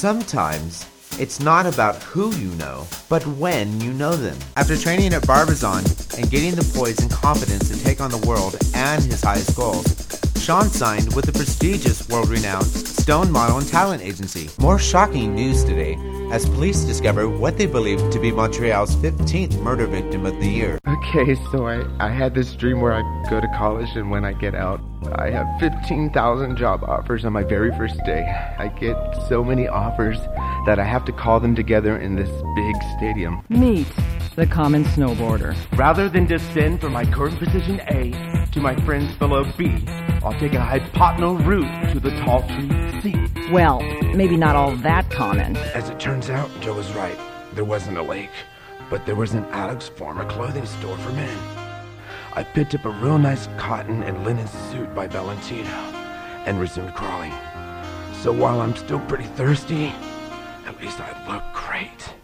Sometimes, it's not about who you know, but when you know them. After training at Barbizon and getting the poise and confidence to take on the world and his highest goals, Sean signed with the prestigious, world-renowned Stone Model and Talent Agency. More shocking news today as police discover what they believe to be Montreal's 15th murder victim of the year. Okay, so I had this dream where I go to college, and when I get out, I have 15,000 job offers on my very first day. I get so many offers that I have to call them together in this big stadium. Meet the common snowboarder. Rather than descend from my current position A to my friend's below B, I'll take a hypotenuse route to the tall tree C. Well, maybe not all that common. As it turns out, Joe was right. There wasn't a lake, but there was an Alex Farmer clothing store for men. I picked up a real nice cotton and linen suit by Valentino and resumed crawling. So while I'm still pretty thirsty, at least I look great.